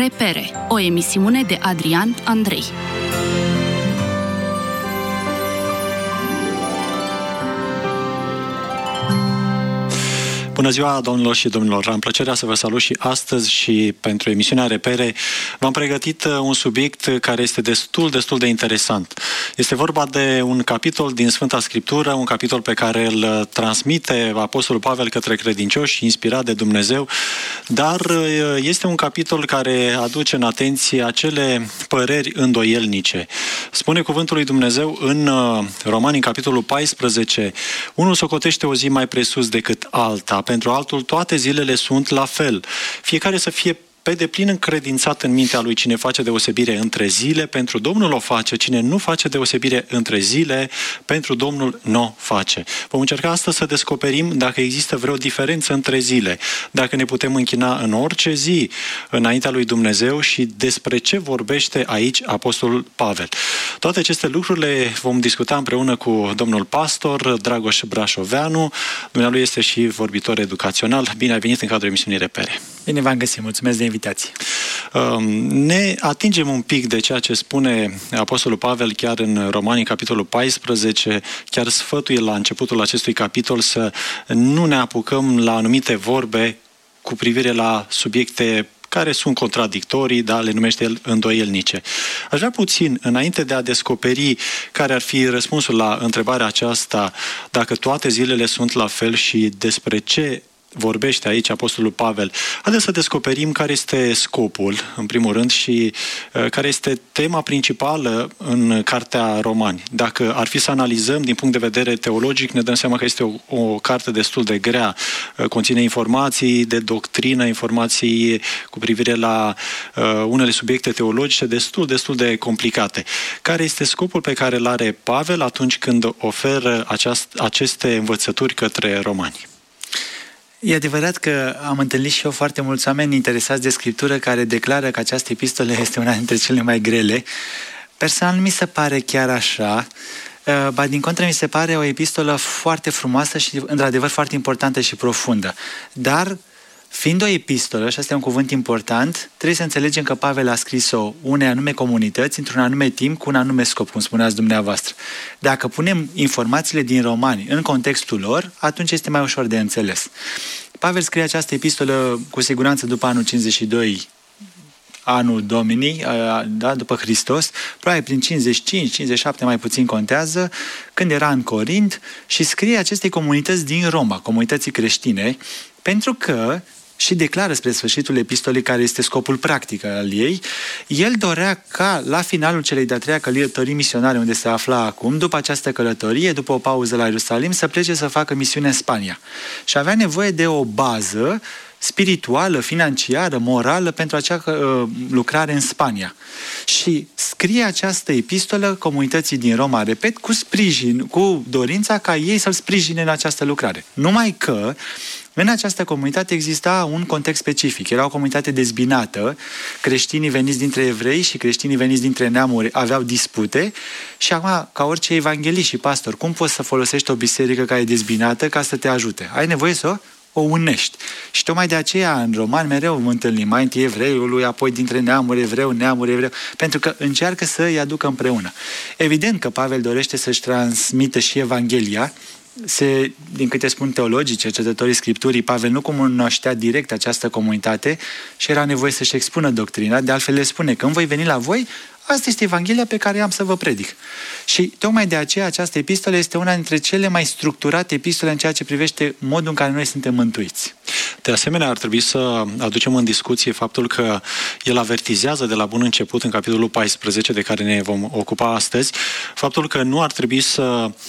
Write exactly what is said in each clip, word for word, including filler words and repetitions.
Repere, o emisiune de Adrian Andrei. Bună ziua, domnilor și domnilor! Am plăcerea să vă salut și astăzi și pentru emisiunea Repere v-am pregătit un subiect care este destul, destul de interesant. Este vorba de un capitol din Sfânta Scriptură, un capitol pe care îl transmite Apostolul Pavel către credincioși, inspirat de Dumnezeu, dar este un capitol care aduce în atenție acele păreri îndoielnice. Spune cuvântul lui Dumnezeu în Romani, în capitolul paisprezece, unul socotește o zi mai presus decât alta, pentru altul toate zilele sunt la fel. Fiecare să fie pe deplin încredințat în mintea lui. Cine face deosebire între zile, pentru Domnul o face. Cine nu face deosebire între zile, pentru Domnul nu o face. Vom încerca astăzi să descoperim dacă există vreo diferență între zile, dacă ne putem închina în orice zi înaintea lui Dumnezeu și despre ce vorbește aici Apostolul Pavel. Toate aceste lucruri le vom discuta împreună cu domnul pastor Dragoș Brașoveanu. Dumnealui este și vorbitor educațional. Bine ai venit în cadrul emisiunii Repere. Bine v-am găsit, mulțumesc de invitație. Ne atingem un pic de ceea ce spune Apostolul Pavel chiar în Romani, capitolul paisprezece, chiar sfătuie la începutul acestui capitol să nu ne apucăm la anumite vorbe cu privire la subiecte care sunt contradictorii, dar le numește el îndoielnice. Aș vrea puțin, înainte de a descoperi care ar fi răspunsul la întrebarea aceasta, dacă toate zilele sunt la fel și despre ce vorbește aici Apostolul Pavel, haideți să descoperim care este scopul, în primul rând, și uh, care este tema principală în Cartea Romani. Dacă ar fi să analizăm din punct de vedere teologic, ne dăm seama că este o, o carte destul de grea. Uh, conține informații de doctrină, informații cu privire la uh, unele subiecte teologice destul, destul de complicate. Care este scopul pe care îl are Pavel atunci când oferă aceast, aceste învățături către romani? E adevărat că am întâlnit și eu foarte mulți oameni interesați de Scriptură care declară că această epistolă este una dintre cele mai grele. Personal nu mi se pare chiar așa, ba din contră mi se pare o epistolă foarte frumoasă și într-adevăr foarte importantă și profundă. Dar fiind o epistolă, și asta e un cuvânt important, trebuie să înțelegem că Pavel a scris-o unei anume comunități, într-un anume timp, cu un anume scop, cum spuneați dumneavoastră. Dacă punem informațiile din Romani în contextul lor, atunci este mai ușor de înțeles. Pavel scrie această epistolă cu siguranță după anul cincizeci și doi, anul Domini, da, după Hristos, probabil prin cincizeci și cinci cincizeci și șapte, mai puțin contează, când era în Corint și scrie acestei comunități din Roma, comunității creștine, pentru că și declară spre sfârșitul epistolei care este scopul practic al ei, el dorea ca la finalul celei de-a treia călătorii misionare unde se afla acum, după această călătorie, după o pauză la Ierusalim, să plece să facă misiune în Spania. Și avea nevoie de o bază spirituală, financiară, morală pentru acea uh, lucrare în Spania. Și scrie această epistolă comunității din Roma, repet, cu sprijin, cu dorința ca ei să-l sprijine în această lucrare. Numai că în această comunitate exista un context specific. Era o comunitate dezbinată, creștinii veniți dintre evrei și creștinii veniți dintre neamuri aveau dispute și acum, ca orice evanghelist și pastor, cum poți să folosești o biserică care e dezbinată ca să te ajute? Ai nevoie să o o unești. Și tocmai de aceea în Romani mereu mă întâlnim mai întâi evreiului, apoi dintre neamuri evreu, neamuri evreu, pentru că încearcă să îi aducă împreună. Evident că Pavel dorește să-și transmită și Evanghelia. Se, din câte spun teologii, cercetătorii Scripturii, Pavel nu cunoștea direct această comunitate și era nevoie să-și expună doctrina. De altfel le spune că când voi veni la voi, asta este Evanghelia pe care am să vă predic. Și tocmai de aceea această epistolă este una dintre cele mai structurate epistole în ceea ce privește modul în care noi suntem mântuiți. De asemenea, ar trebui să aducem în discuție faptul că el avertizează de la bun început, în capitolul paisprezece, de care ne vom ocupa astăzi, faptul că nu ar trebui să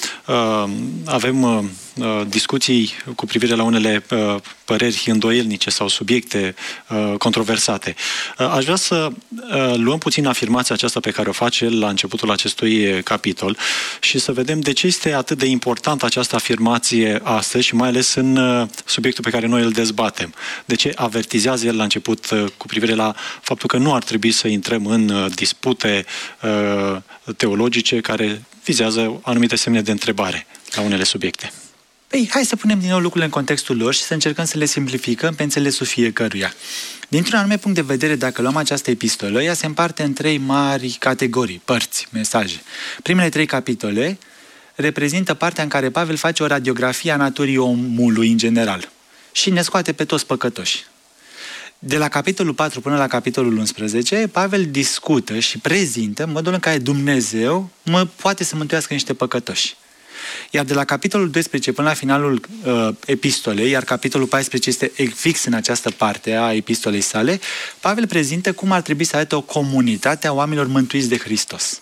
uh, avem uh, discuții cu privire la unele uh, păreri îndoielnice sau subiecte uh, controversate. Uh, aș vrea să uh, luăm puțin afirmația aceasta pe care o face el la începutul acestui capitol și să vedem de ce este atât de importantă această afirmație astăzi și mai ales în uh, subiectul pe care noi îl dezbatem. De ce avertizează el la început uh, cu privire la faptul că nu ar trebui să intrăm în uh, dispute uh, teologice care vizează anumite semne de întrebare la unele subiecte. Păi, hai să punem din nou lucrurile în contextul lor și să încercăm să le simplificăm pe înțelesul fiecăruia. Dintr-un anume punct de vedere, dacă luăm această epistolă, ea se împarte în trei mari categorii, părți, mesaje. Primele trei capitole reprezintă partea în care Pavel face o radiografie a naturii omului în general și ne scoate pe toți păcătoși. De la capitolul patru până la capitolul unsprezece, Pavel discută și prezintă modul în care Dumnezeu mă poate să mântuiască niște păcătoși. Iar de la capitolul doisprezece până la finalul uh, epistolei, iar capitolul paisprezece este fix în această parte a epistolei sale, Pavel prezintă cum ar trebui să arate o comunitate a oamenilor mântuiți de Hristos.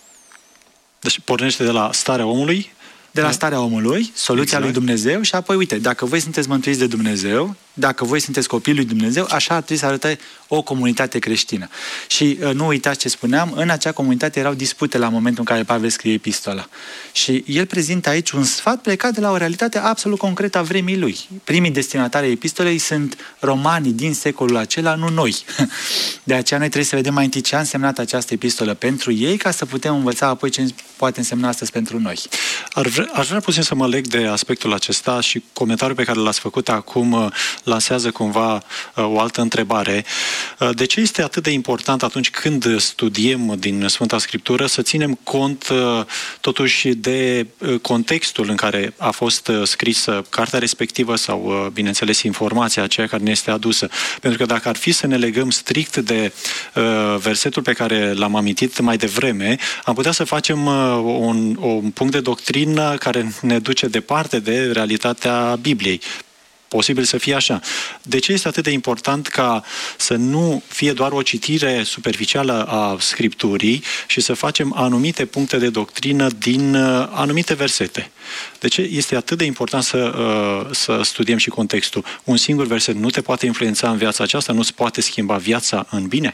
Deci pornește de la starea omului? De la starea omului, soluția exact. lui Dumnezeu și apoi, uite, dacă voi sunteți mântuiți de Dumnezeu, dacă voi sunteți copiii lui Dumnezeu, așa ar trebui să arate o comunitate creștină. Și uh, nu uitați ce spuneam, în acea comunitate erau dispute la momentul în care Pavel scrie epistola. Și el prezintă aici un sfat plecat de la o realitate absolut concretă a vremii lui. Primii destinatari ai epistolei sunt romanii din secolul acela, nu noi. De aceea noi trebuie să vedem mai întâi ce a însemnat această epistolă pentru ei, ca să putem învăța apoi ce poate însemna astăzi pentru noi. Ar vre, aș vrea puțin să mă leg de aspectul acesta și comentariul pe care l-ați făcut acum lansează cumva o altă întrebare. De ce este atât de important atunci când studiem din Sfânta Scriptură să ținem cont totuși de contextul în care a fost scrisă cartea respectivă sau, bineînțeles, informația aceea care ne este adusă? Pentru că dacă ar fi să ne legăm strict de versetul pe care l-am amintit mai devreme, am putea să facem un, un punct de doctrină care ne duce departe de realitatea Bibliei. Posibil să fie așa. De ce este atât de important ca să nu fie doar o citire superficială a Scripturii și să facem anumite puncte de doctrină din uh, anumite versete? De ce este atât de important să, uh, să studiem și contextul? Un singur verset nu te poate influența în viața aceasta? Nu-ți poate schimba viața în bine?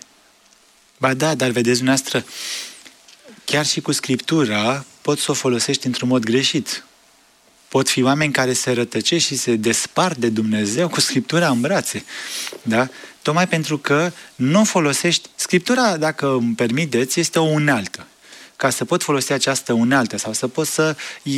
Ba da, dar vedeți dumneavoastră, chiar și cu Scriptura poți să o folosești într-un mod greșit. Pot fi oameni care se rătăcesc și se despart de Dumnezeu cu Scriptura în brațe. Da? Tocmai pentru că nu folosești... Scriptura, dacă îmi permiteți, este o unealtă. Ca să pot folosi această unealtă sau să pot să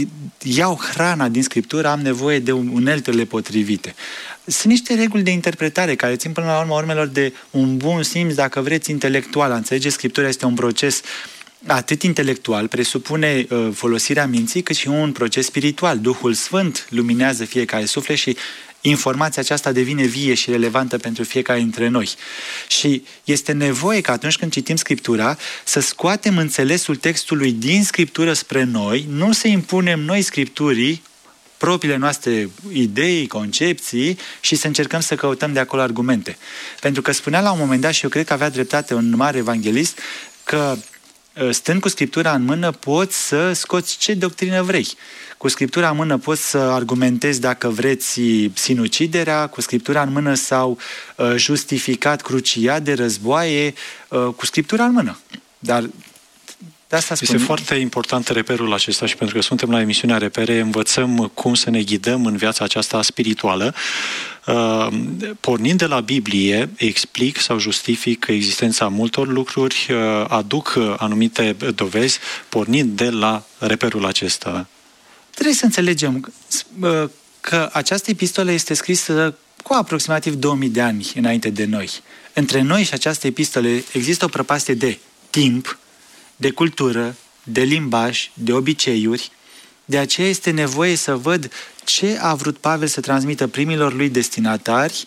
iau hrana din Scriptură, am nevoie de uneltele potrivite. Sunt niște reguli de interpretare care țin până la urma urmelor de un bun simț, dacă vreți, intelectual. Înțelegeți, Scriptura este un proces atât intelectual, presupune uh, folosirea minții, cât și un proces spiritual. Duhul Sfânt luminează fiecare suflet și informația aceasta devine vie și relevantă pentru fiecare dintre noi. Și este nevoie că atunci când citim Scriptura să scoatem înțelesul textului din Scriptură spre noi, nu să impunem noi Scripturii propriile noastre idei, concepții și să încercăm să căutăm de acolo argumente. Pentru că spunea la un moment dat, și eu cred că avea dreptate un mare evanghelist, că stând cu Scriptura în mână, poți să scoți ce doctrină vrei. Cu Scriptura în mână poți să argumentezi, dacă vreți, sinuciderea, cu Scriptura în mână sau uh, justificat cruciade, războaie, uh, cu Scriptura în mână. Dar de asta spun... Este foarte important reperul acesta și pentru că suntem la emisiunea Repere, învățăm cum să ne ghidăm în viața aceasta spirituală. Uh, pornind de la Biblie, explic sau justific existența multor lucruri, uh, aduc anumite dovezi, pornind de la reperul acesta. Trebuie să înțelegem uh, că această epistolă este scrisă cu aproximativ două mii de ani înainte de noi. Între noi și această epistolă există o prăpastie de timp, de cultură, de limbaj, de obiceiuri. De aceea este nevoie să văd ce a vrut Pavel să transmită primilor lui destinatari,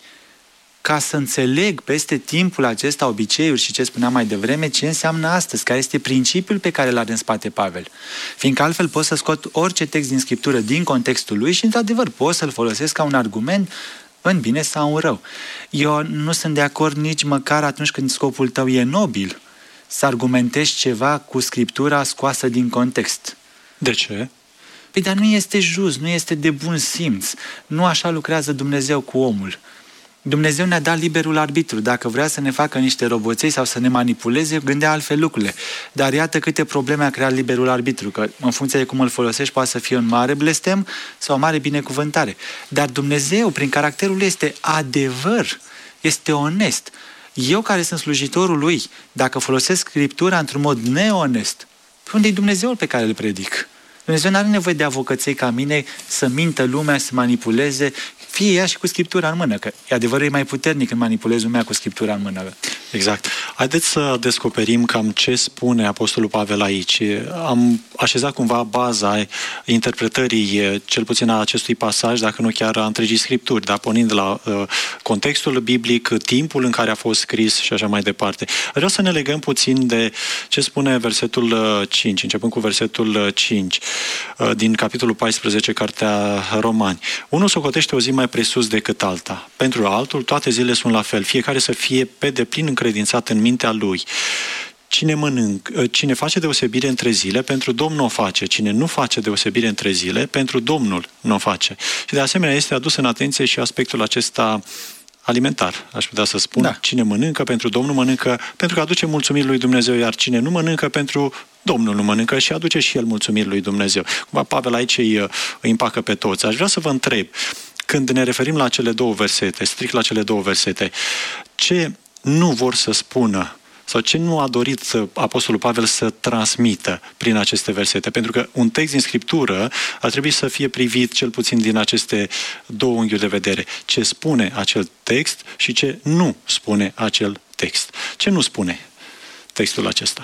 ca să înțeleg peste timpul acesta obiceiuri și ce spuneam mai devreme, ce înseamnă astăzi, care este principiul pe care l-are în spate Pavel. Fiindcă altfel pot să scot orice text din Scriptură din contextul lui și, într-adevăr, pot să-l folosesc ca un argument în bine sau în rău. Eu nu sunt de acord nici măcar atunci când scopul tău e nobil, să argumentezi ceva cu Scriptura scoasă din context. De ce? Păi, dar nu este just, nu este de bun simț. Nu așa lucrează Dumnezeu cu omul. Dumnezeu ne-a dat liberul arbitru. Dacă vrea să ne facă niște roboței sau să ne manipuleze, gândea altfel lucrurile. Dar iată câte probleme a creat liberul arbitru, că în funcție de cum îl folosești poate să fie un mare blestem sau o mare binecuvântare. Dar Dumnezeu, prin caracterul lui, este adevăr, este onest. Eu, care sunt slujitorul lui, dacă folosesc Scriptura într-un mod neonest, unde e Dumnezeul pe care îl predic? Dumnezeu nu are nevoie de avocăței ca mine să mintă lumea, să manipuleze, fie ea și cu Scriptura în mână, că adevărul e mai puternic când manipulezi lumea cu Scriptura în mână. Exact. Haideți să descoperim cam ce spune Apostolul Pavel aici. Am așezat cumva baza interpretării, cel puțin a acestui pasaj, dacă nu chiar a întregii Scripturi, dar pornind de la uh, contextul biblic, timpul în care a fost scris și așa mai departe. Vreau să ne legăm puțin de ce spune versetul cinci, începând cu versetul cinci, uh, din capitolul paisprezece, Cartea Romani. Unul socotește o zi mai presus decât alta. Pentru altul, toate zilele sunt la fel. Fiecare să fie pe deplin încredințat în mintea lui. Cine mănâncă, cine face deosebire între zile, pentru Domnul o face. Cine nu face deosebire între zile, pentru Domnul nu o face. Și de asemenea este adus în atenție și aspectul acesta alimentar, aș putea să spun. Da. Cine mănâncă, pentru Domnul mănâncă, pentru că aduce mulțumiri lui Dumnezeu, iar cine nu mănâncă, pentru Domnul nu mănâncă și aduce și el mulțumiri lui Dumnezeu. Cumva Pavel aici îi, îi împacă pe toți. Aș vrea să vă întreb, când ne referim la cele două versete, strict la cele două versete, ce nu vor să spună sau ce nu a dorit Apostolul Pavel să transmită prin aceste versete? Pentru că un text din Scriptură ar trebui să fie privit cel puțin din aceste două unghiuri de vedere. Ce spune acel text și ce nu spune acel text. Ce nu spune textul acesta?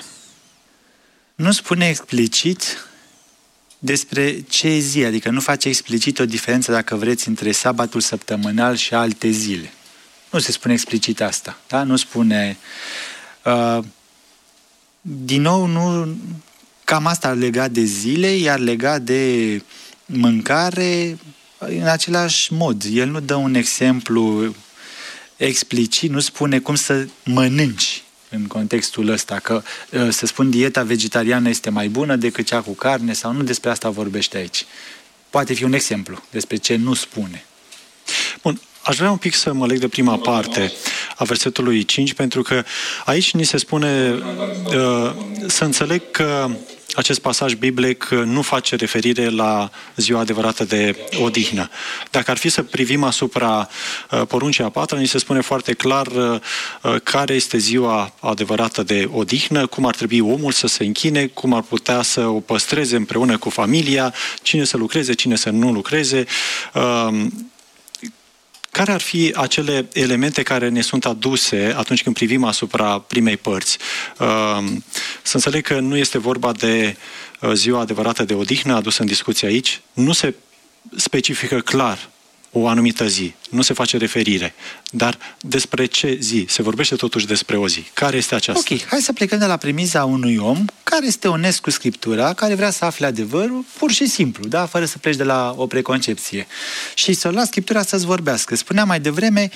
Nu spune explicit despre ce zi, adică nu face explicit o diferență, dacă vreți, între sabatul săptămânal și alte zile. Nu se spune explicit asta, da? Nu spune... Uh, din nou, nu, cam asta legat de zile, iar legat de mâncare, în același mod. El nu dă un exemplu explicit, nu spune cum să mănânci în contextul ăsta, că uh, să spun dieta vegetariană este mai bună decât cea cu carne, sau nu despre asta vorbește aici. Poate fi un exemplu despre ce nu spune. Bun. Aș vrea un pic să mă leg de prima parte a versetului cinci, pentru că aici ni se spune uh, să înțeleg că acest pasaj biblic nu face referire la ziua adevărată de odihnă. Dacă ar fi să privim asupra uh, poruncii a patra, ni se spune foarte clar uh, care este ziua adevărată de odihnă, cum ar trebui omul să se închine, cum ar putea să o păstreze împreună cu familia, cine să lucreze, cine să nu lucreze. Uh, Care ar fi acele elemente care ne sunt aduse atunci când privim asupra primei părți? Să înțeleg că nu este vorba de ziua adevărată de odihnă adusă în discuție aici. Nu se specifică clar o anumită zi. Nu se face referire. Dar despre ce zi? Se vorbește totuși despre o zi. Care este aceasta? Ok, hai să plecăm de la premiza unui om care este onest cu Scriptura, care vrea să afle adevărul, pur și simplu, da? Fără să pleci de la o preconcepție. Și să las Scriptura să-ți vorbească. Spuneam mai devreme,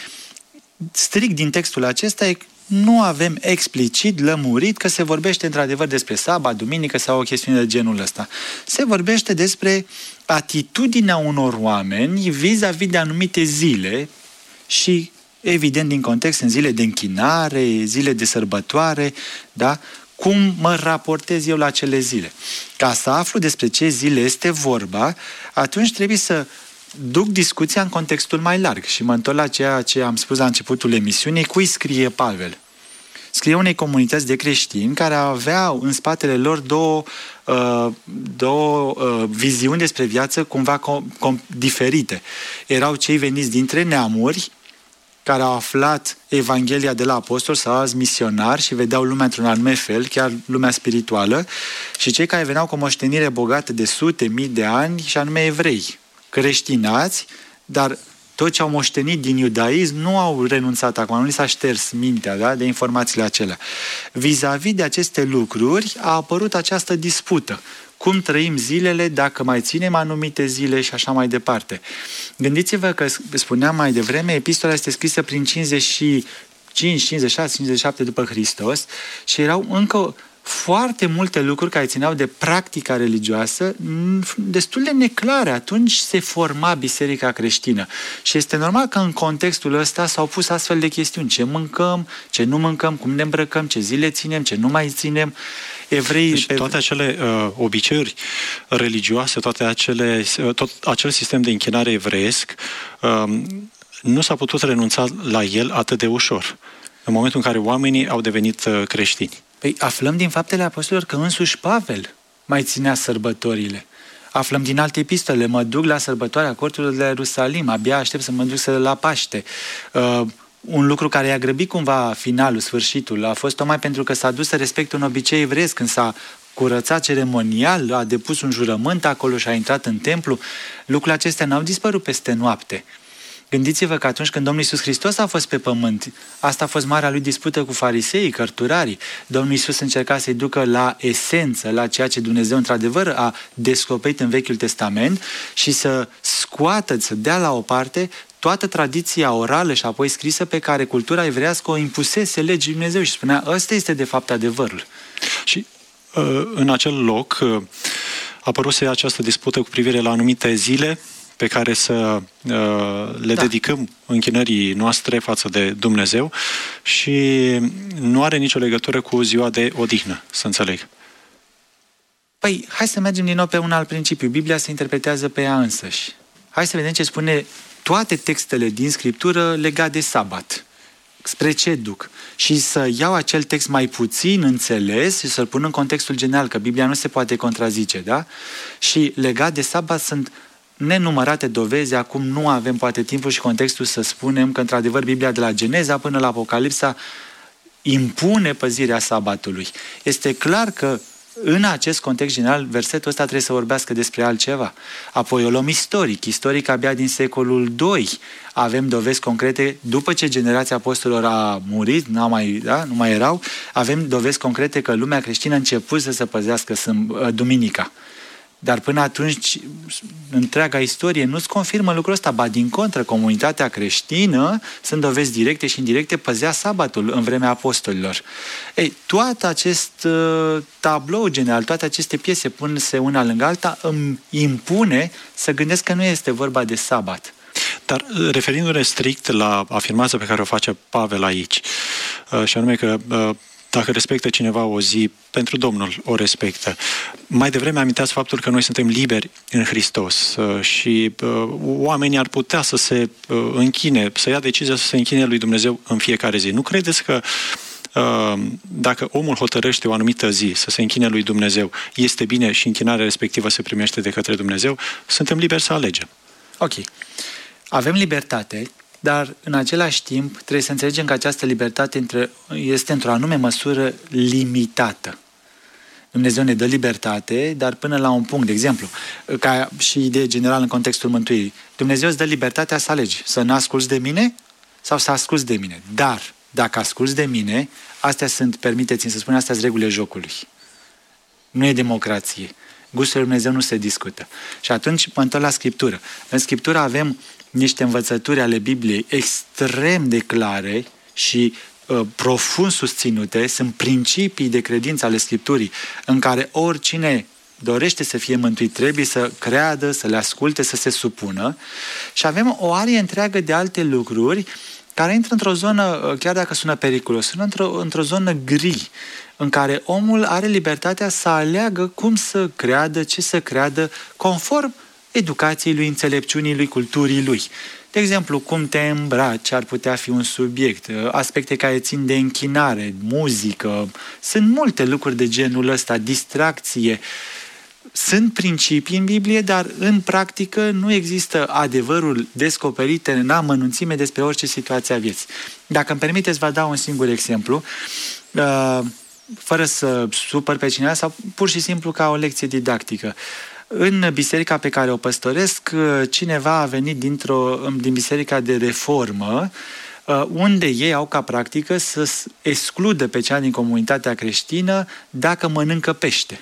strict din textul acesta, nu avem explicit lămurit că se vorbește într-adevăr despre sabat, duminică sau o chestiune de genul ăsta. Se vorbește despre atitudinea unor oameni vis-a-vis de anumite zile și, evident, din context, în zile de închinare, zile de sărbătoare, da? Cum mă raportez eu la acele zile. Ca să aflu despre ce zile este vorba, atunci trebuie să duc discuția în contextul mai larg și mă întorc la ceea ce am spus la începutul emisiunii, cui scrie Pavel. Scrie unei comunități de creștini care aveau în spatele lor două, uh, două uh, viziuni despre viață cumva com- com- diferite. Erau cei veniți dintre neamuri care au aflat Evanghelia de la apostoli sau alți misionari și vedeau lumea într-un anume fel, chiar lumea spirituală, și cei care veneau cu o moștenire bogată de sute, mii de ani, și anume evrei, creștinați, dar tot ce au moștenit din iudaism nu au renunțat acum, nu li s-a șters mintea, da, de informațiile acelea. Vis-a-vis de aceste lucruri a apărut această dispută. Cum trăim zilele, dacă mai ținem anumite zile și așa mai departe. Gândiți-vă că, spuneam mai devreme, epistola este scrisă prin cincizeci și cinci, cincizeci și șase, cincizeci și șapte după Hristos și erau încă foarte multe lucruri care țineau de practica religioasă destul de neclare. Atunci se forma biserica creștină. Și este normal că în contextul ăsta s-au pus astfel de chestiuni. Ce mâncăm, ce nu mâncăm, cum ne îmbrăcăm, ce zile ținem, ce nu mai ținem. Evrei... Deci toate acele uh, obiceiuri religioase, toate acele, tot acel sistem de închinare evreiesc, uh, nu s-a putut renunța la el atât de ușor, în momentul în care oamenii au devenit uh, creștini. Păi aflăm din faptele apostolilor că însuși Pavel mai ținea sărbătorile. Aflăm din alte epistole, mă duc la sărbătoarea corturilor de la Ierusalim, abia aștept să mă duc să la Paște. Uh, un lucru care i-a grăbit cumva finalul, sfârșitul, a fost tocmai pentru că s-a dus să respecte un obicei evreiesc, când s-a curățat ceremonial, a depus un jurământ acolo și a intrat în templu. Lucrurile acestea n-au dispărut peste noapte. Gândiți-vă că atunci când Domnul Iisus Hristos a fost pe pământ, asta a fost marea lui dispută cu fariseii, cărturarii. Domnul Iisus încerca să-i ducă la esență, la ceea ce Dumnezeu într-adevăr a descoperit în Vechiul Testament și să scoată, să dea la o parte toată tradiția orală și apoi scrisă pe care cultura evreiască o impusese legii Dumnezeu și spunea, ăsta este de fapt adevărul. Și în acel loc apăruse această dispută cu privire la anumite zile pe care să uh, le da. dedicăm închinării noastre față de Dumnezeu și nu are nicio legătură cu ziua de odihnă, să înțeleg. Păi, hai să mergem din nou pe un alt principiu. Biblia se interpretează pe ea însăși. Hai să vedem ce spune toate textele din Scriptură legat de sabat. Spre ce duc? Și să iau acel text mai puțin înțeles și să-l pun în contextul general, că Biblia nu se poate contrazice, da? Și legat de sabat sunt nenumărate dovezi, acum nu avem poate timpul și contextul să spunem că într-adevăr Biblia de la Geneza până la Apocalipsa impune păzirea sabatului. Este clar că în acest context general, versetul ăsta trebuie să vorbească despre altceva. Apoi o luăm istoric. Istoric abia din secolul doi avem dovezi concrete, după ce generația apostolilor a murit, nu mai, da, nu mai erau, avem dovezi concrete că lumea creștină a început să se păzească duminica. Dar până atunci, întreaga istorie nu-ți confirmă lucrul ăsta, ba din contră, comunitatea creștină, sunt dovezi directe și indirecte, păzea sabatul în vremea apostolilor. Ei, toată acest uh, tablou general, toate aceste piese punse una lângă alta, îmi impune să gândesc că nu este vorba de sabat. Dar referindu-ne strict la afirmația pe care o face Pavel aici, uh, și anume că uh, dacă respectă cineva o zi, pentru Domnul o respectă. Mai devreme aminteați faptul că noi suntem liberi în Hristos și oamenii ar putea să se închine, să ia decizia să se închine lui Dumnezeu în fiecare zi. Nu credeți că dacă omul hotărăște o anumită zi să se închine lui Dumnezeu, este bine și închinarea respectivă se primește de către Dumnezeu? Suntem liberi să alegem. Ok. Avem libertate, dar în același timp trebuie să înțelegem că această libertate este într-o anume măsură limitată. Dumnezeu ne dă libertate, dar până la un punct. De exemplu, ca și idee generală în contextul mântuirii, Dumnezeu îți dă libertatea să alegi, să nu asculți de mine sau să asculți de mine. Dar, dacă asculți de mine, astea sunt, permiteți-mi să spun, astea sunt regulile jocului. Nu e democrație. Gustul lui Dumnezeu nu se discută. Și atunci mă întorc la Scriptură. În Scriptură avem niște învățături ale Bibliei extrem de clare și uh, profund susținute, sunt principii de credință ale Scripturii, în care oricine dorește să fie mântuit trebuie să creadă, să le asculte, să se supună. Și avem o arie întreagă de alte lucruri care intră într-o zonă, chiar dacă sună periculos, sună într-o, într-o zonă gri, în care omul are libertatea să aleagă cum să creadă, ce să creadă, conform educației lui, înțelepciunii lui, culturii lui. De exemplu, cum te îmbraci ar putea fi un subiect, aspecte care țin de închinare, muzică, sunt multe lucruri de genul ăsta, distracție. Sunt principii în Biblie, dar în practică nu există adevărul descoperit în amănunțime despre orice situație a vieții. Dacă îmi permiteți, vă dau un singur exemplu, fără să supăr pe cineva sau pur și simplu ca o lecție didactică. În biserica pe care o păstoresc, cineva a venit dintr-o, din biserica de reformă, unde ei au ca practică să excludă pe cea din comunitatea creștină dacă mănâncă pește.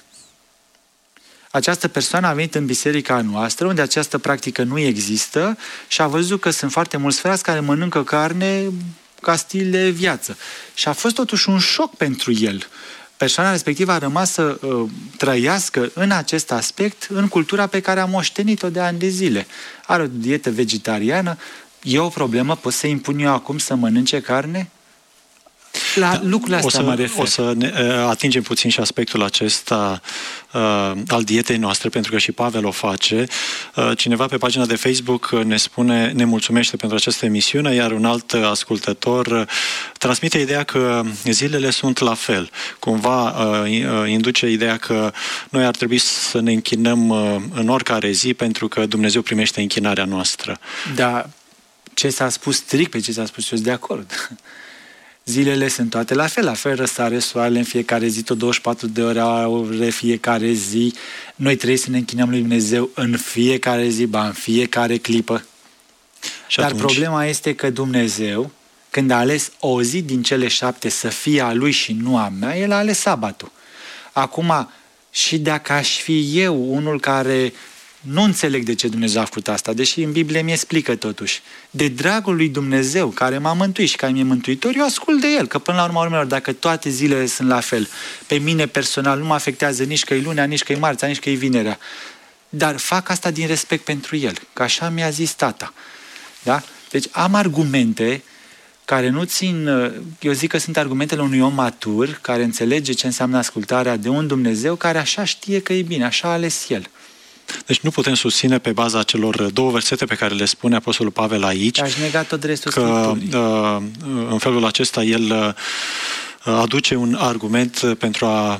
Această persoană a venit în biserica noastră, unde această practică nu există și a văzut că sunt foarte mulți frați care mănâncă carne ca stil de viață. Și a fost totuși un șoc pentru el. Persoana respectivă a rămas să uh, trăiască în acest aspect în cultura pe care a moștenit-o de ani de zile. Are o dietă vegetariană, e o problemă, pot să impun eu acum să mănânce carne? La da, lucrurile astea mă refer. O să ne atingem puțin și aspectul acesta uh, al dietei noastre, pentru că și Pavel o face. Uh, cineva pe pagina de Facebook ne spune, ne mulțumește pentru această emisiune, iar un alt ascultător uh, transmite ideea că zilele sunt la fel. Cumva uh, induce ideea că noi ar trebui să ne închinăm uh, în oricare zi, pentru că Dumnezeu primește închinarea noastră. Da, ce s-a spus strict, pe ce s-a spus, eu sunt de acord. Zilele sunt toate la fel, la fel răsare soarele în fiecare zi, tot douăzeci și patru de ore fiecare zi. Noi trebuie să ne închinăm lui Dumnezeu în fiecare zi, ba în fiecare clipă. Și Dar atunci... problema este că Dumnezeu, când a ales o zi din cele șapte să fie a Lui și nu a mea, El a ales sabatul. Acum, și dacă aș fi eu unul care nu înțeleg de ce Dumnezeu a făcut asta, deși în Biblie mi explică totuși. De dragul lui Dumnezeu, care m-a mântuit și care mi-e mântuitor, eu ascult de El, că până la urmă urmelor, dacă toate zilele sunt la fel, pe mine personal nu mă afectează nici că e lunea, nici că e marțea, nici că e vinerea. Dar fac asta din respect pentru El, că așa mi-a zis tata. Da? Deci am argumente care nu țin, eu zic că sunt argumentele unui om matur, care înțelege ce înseamnă ascultarea de un Dumnezeu, care așa știe că e bine, așa a ales El. Deci nu putem susține pe baza celor două versete pe care le spune Apostolul Pavel aici, aș nega tot restul că în felul acesta el aduce un argument pentru a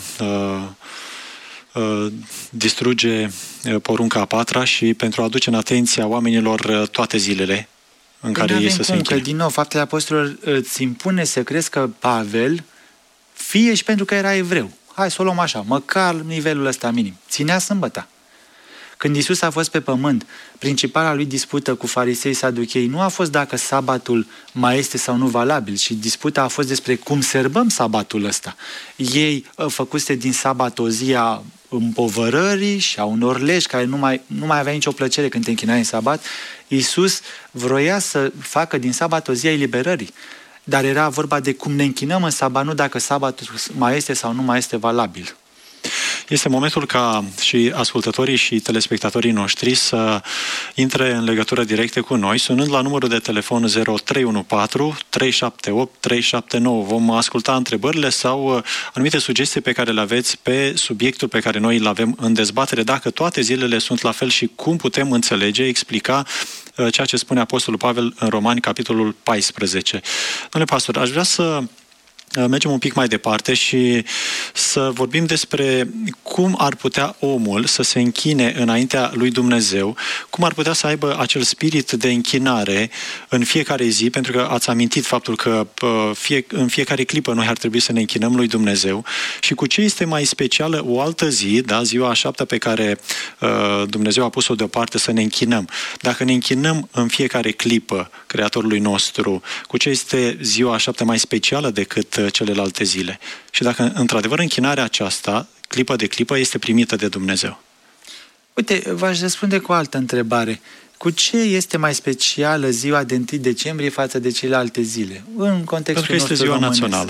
distruge porunca a patra și pentru a aduce în atenția oamenilor toate zilele în care ei să se închine. Din nou, Faptele Apostolilor îți impune să crezi că Pavel, fie și pentru că era evreu, hai să o luăm așa, măcar nivelul ăsta minim, ținea sâmbăta. Când Iisus a fost pe pământ, principala lui dispută cu farisei saduchei nu a fost dacă sabatul mai este sau nu valabil, ci disputa a fost despre cum sărbăm sabatul ăsta. Ei făcuse din sabat o zi a împovărării și a unor legi care nu mai, nu mai avea nicio plăcere când te închinai în sabat. Iisus vroia să facă din sabat o zi a eliberării. Dar era vorba de cum ne închinăm în sabat, nu dacă sabatul mai este sau nu mai este valabil. Este momentul ca și ascultătorii și telespectatorii noștri să intre în legătură directă cu noi, sunând la numărul de telefon zero trei unu patru trei șapte opt trei șapte nouă. Vom asculta întrebările sau anumite sugestii pe care le aveți pe subiectul pe care noi îl avem în dezbatere, dacă toate zilele sunt la fel și cum putem înțelege, explica ceea ce spune Apostolul Pavel în Romani, capitolul paisprezece. Domnule pastor, aș vrea să mergem un pic mai departe și să vorbim despre cum ar putea omul să se închine înaintea lui Dumnezeu, cum ar putea să aibă acel spirit de închinare în fiecare zi, pentru că ați amintit faptul că fie, în fiecare clipă noi ar trebui să ne închinăm lui Dumnezeu și cu ce este mai specială o altă zi, da, ziua a șaptea pe care uh, Dumnezeu a pus-o deoparte să ne închinăm. Dacă ne închinăm în fiecare clipă Creatorului nostru, cu ce este ziua a șaptea mai specială decât celelalte zile? Și dacă într-adevăr închinarea aceasta, clipă de clipă, este primită de Dumnezeu. Uite, v-aș răspunde cu o altă întrebare. Cu ce este mai specială ziua de întâi decembrie față de celelalte zile? În contextul Pentru că este ziua românesc. națională.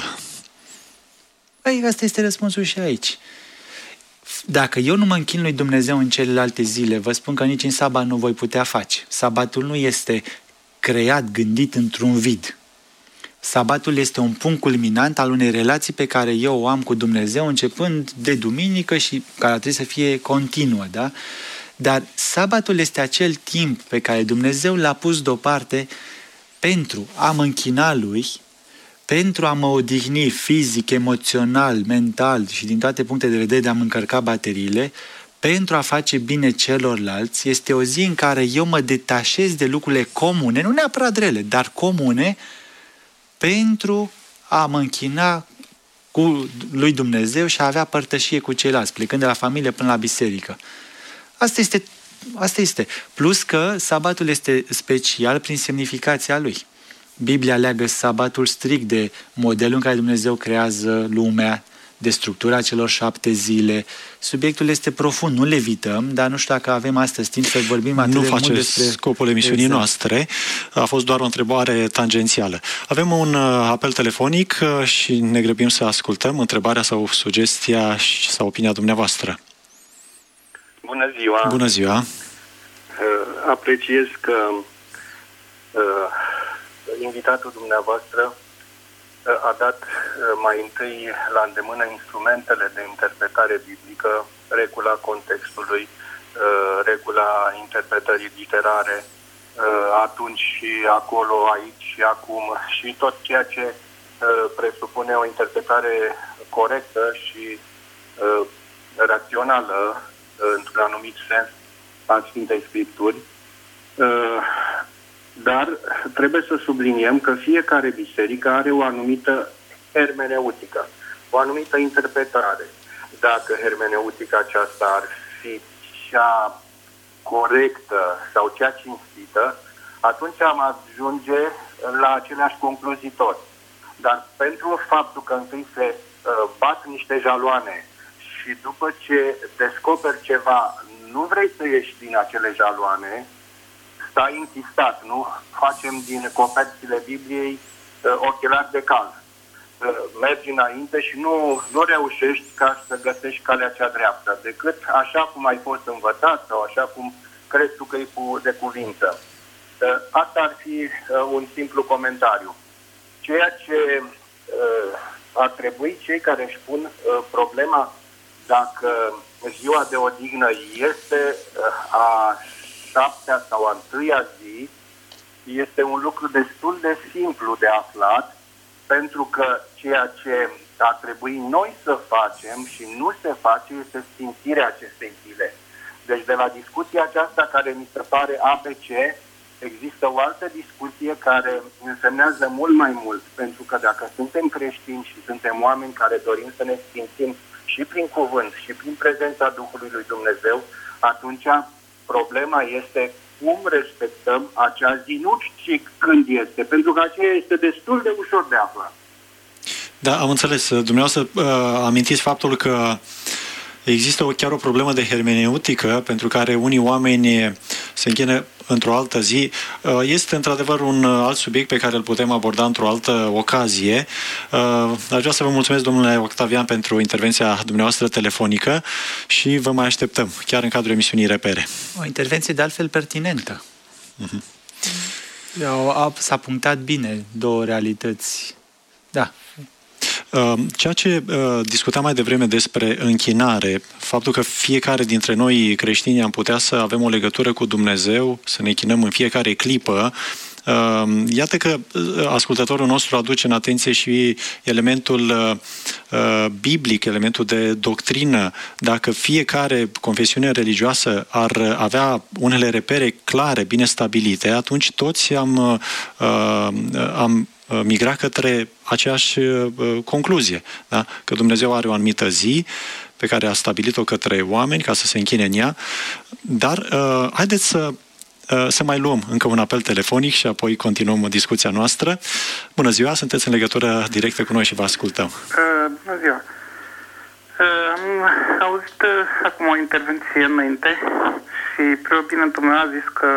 Păi, asta este răspunsul și aici. Dacă eu nu mă închin lui Dumnezeu în celelalte zile, vă spun că nici în sabat nu voi putea face. Sabatul nu este creat, gândit într-un vid. Sabatul este un punct culminant al unei relații pe care eu o am cu Dumnezeu începând de duminică și care ar trebui să fie continuă, da? Dar sabatul este acel timp pe care Dumnezeu l-a pus deoparte pentru a mă închina Lui, pentru a mă odihni fizic, emoțional, mental și din toate punctele de vedere de a-mi încărca bateriile, pentru a face bine celorlalți. Este o zi în care eu mă detașez de lucrurile comune, nu neapărat rele, dar comune, pentru a mă închina cu lui Dumnezeu și a avea părtășie cu ceilalți, plecând de la familie până la biserică. Asta este, asta este. Plus că sabatul este special prin semnificația lui. Biblia leagă sabatul strict de modelul în care Dumnezeu creează lumea, de structura celor șapte zile. Subiectul este profund, nu le evităm, dar nu știu dacă avem astăzi timp să vorbim atât nu de mult face despre... scopul emisiunii exact. noastre. A fost doar o întrebare tangențială. Avem un apel telefonic și ne grăbim să ascultăm întrebarea sau sugestia sau opinia dumneavoastră. Bună ziua! Bună ziua! Apreciez că uh, invitatul dumneavoastră a dat mai întâi la îndemână instrumentele de interpretare biblică, regula contextului, regula interpretării literare, atunci și acolo, aici și acum, și tot ceea ce presupune o interpretare corectă și rațională, într-un anumit sens, a Sfintei Scripturi. Dar trebuie să subliniem că fiecare biserică are o anumită hermeneutică, o anumită interpretare. Dacă hermeneutica aceasta ar fi cea corectă sau cea cinstită, atunci am ajunge la aceleași concluzii tot. Dar pentru faptul că întâi se uh, bat niște jaloane și după ce descoperi ceva, nu vrei să ieși din acele jaloane, stai închistat, nu? Facem din coperțile Bibliei uh, ochelari de cal. Uh, mergi înainte și nu, nu reușești ca să găsești calea cea dreaptă, decât așa cum ai fost învățat sau așa cum crezi tu că e cu, de cuvință. Uh, asta ar fi uh, un simplu comentariu. Ceea ce uh, ar trebui cei care își pun uh, problema dacă ziua de odihnă este uh, a șaptea sau a întâia zi, este un lucru destul de simplu de aflat, pentru că ceea ce ar trebui noi să facem și nu se face este sfințirea acestei zile. Deci de la discuția aceasta care mi se pare A B C, există o altă discuție care însemnează mult mai mult, pentru că dacă suntem creștini și suntem oameni care dorim să ne sfințim și prin cuvânt și prin prezența Duhului lui Dumnezeu, atunci problema este cum respectăm acea zi, nu și când este, pentru că aceea este destul de ușor de aflat. Da, am înțeles. Dumneavoastră uh, amintiți faptul că există o, chiar o problemă de hermeneutică pentru care unii oameni se închină într-o altă zi. Este într-adevăr un alt subiect pe care îl putem aborda într-o altă ocazie. Aș vrea să vă mulțumesc, domnule Octavian, pentru intervenția dumneavoastră telefonică și vă mai așteptăm, chiar în cadrul emisiunii Repere. O intervenție de altfel pertinentă. Uh-huh. S-a punctat bine două realități. Da. Ceea ce discutam mai devreme despre închinare, faptul că fiecare dintre noi creștini am putea să avem o legătură cu Dumnezeu, să ne închinăm în fiecare clipă, iată că ascultătorul nostru aduce în atenție și elementul biblic, elementul de doctrină. Dacă fiecare confesiune religioasă ar avea unele repere clare, bine stabilite, atunci toți am, am migra către aceeași concluzie, da? Că Dumnezeu are o anumită zi pe care a stabilit-o către oameni ca să se închine în ea, dar uh, haideți să, uh, să mai luăm încă un apel telefonic și apoi continuăm discuția noastră. Bună ziua, sunteți în legătură directă cu noi și vă ascultăm. Uh, bună ziua! Uh, am auzit uh, acum o intervenție înainte și preopinentul meu a zis că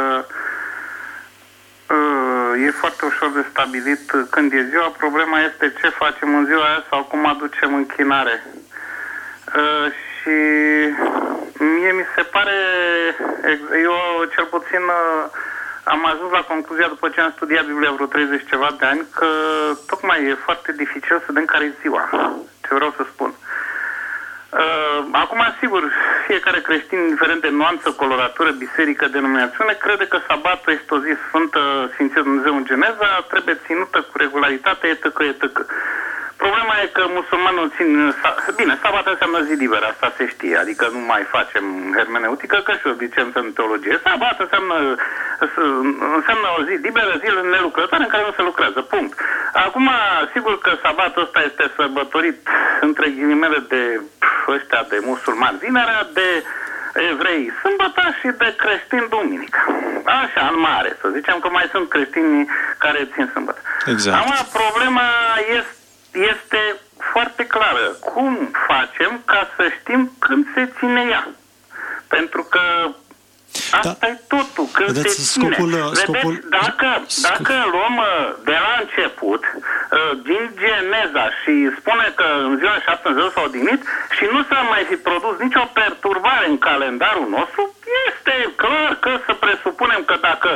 e foarte ușor de stabilit când e ziua. Problema este ce facem în ziua aia sau cum aducem închinare. Uh, și mie mi se pare, eu cel puțin uh, am ajuns la concluzia după ce am studiat Biblia vreo treizeci ceva de ani că tocmai e foarte dificil să vedem care e ziua. Ce vreau să spun. Uh, acum, sigur, fiecare creștin, indiferent de nuanță, coloratură, biserică, denominațiune, crede că sabatul este o zi sfântă, Sfințit Dumnezeu în Geneza, trebuie ținută cu regularitate, etc, etc. Problema e că musulmanul țin... Bine, sabat înseamnă zi liberă, asta se știe, adică nu mai facem hermeneutică, că și eu licență în teologie. Sabat înseamnă, înseamnă o zi liberă, zi nelucrătoare în care nu se lucrează, punct. Acum, sigur că sabatul ăsta este sărbătorit între ghilimele de ăștia de musulmani vinerea, de evrei sâmbătă și de creștini duminică. Așa, în mare, să zicem că mai sunt creștini care țin sâmbătă. Exact. Acum, problema este este foarte clară. Cum facem ca să știm când se ține ea? Pentru că asta da. e totul, când Vedeți, se ține. Scopul, Vedeți, scopul... dacă, dacă luăm de la început din Geneza și spune că în ziua șapte Dumnezeu s-a odihnit și nu s-a mai fi produs nicio perturbare în calendarul nostru, este clar că să presupunem că dacă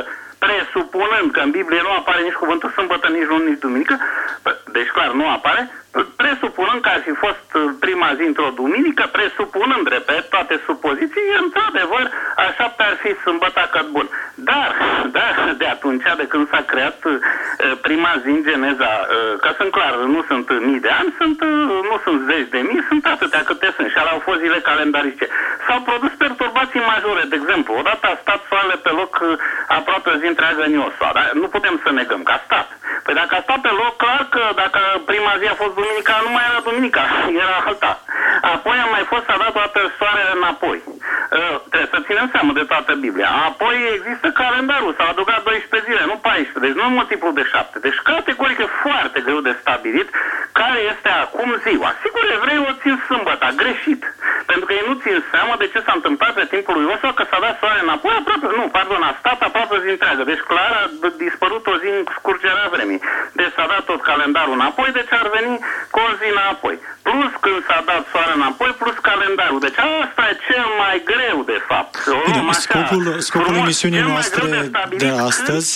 presupunând că în Biblie nu apare nici cuvântul sâmbătă, nici luni, nici duminică, deci clar nu apare, presupunând că ar fi fost prima zi într-o duminică, presupunând, repet, toate supoziții, într-adevăr, a șaptea ar fi sâmbăta căt bun. Dar, dar, de atunci, de când s-a creat prima zi în Geneza, că sunt clar, nu sunt mii de ani, sunt, nu sunt zeci de mii, sunt atâtea câte sunt și alea au fost zile calendarice. S-au produs perturbații majore, de exemplu, odată a stat soarele pe loc aproape o zi întreagă în Iosua, dar nu putem să negăm că a stat. Păi dacă a stat pe loc, clar că dacă prima zi a fost duminica, nu mai era duminica, era alta. Apoi a mai fost, a dat toată soarele înapoi. Uh, trebuie să ținem seama de toată Biblia. Apoi există calendarul, s-au adăugat doisprezece zile, nu paisprezece, deci nu multiplu de șapte. Deci categoric e foarte greu de stabilit care este acum ziua. Sigur, evreii o țin sâmbăta, greșit. Pentru că ei nu țin seama de ce s-a întâmplat pe timpul lui Iosua, că s-a dat soarele înapoi, aproape, nu, pardon, a stat aproape o zi întreagă. Deci clar a dispărut o zi în scurgerea vremii. Deci s-a dat tot calendarul înapoi, deci ar veni cu o zi înapoi. Plus când s-a dat soarele înapoi, plus calendarul. Deci asta e cel mai greu, de fapt. Bine, scopul, scopul emisiunii noastre de, de astăzi...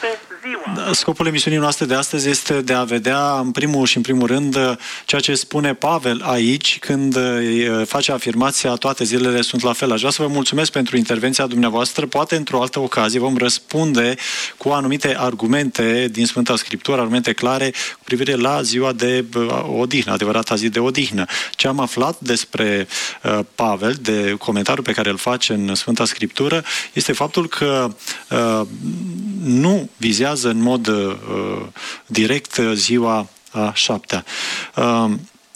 Da, scopul emisiunii noastre de astăzi este de a vedea, în primul și în primul rând, ceea ce spune Pavel aici, când face afirmația toate zilele sunt la fel. Aș vrea să vă mulțumesc pentru intervenția dumneavoastră. Poate într-o altă ocazie vom răspunde cu anumite argumente din Sfânta Scriptură, argumente clare cu privire la ziua de odihnă, adevărata zi de odihnă. Ce am aflat despre uh, Pavel, de comentariul pe care îl face în Sfânta Scriptură, este faptul că uh, nu vizează în mod uh, direct ziua a șaptea. Uh,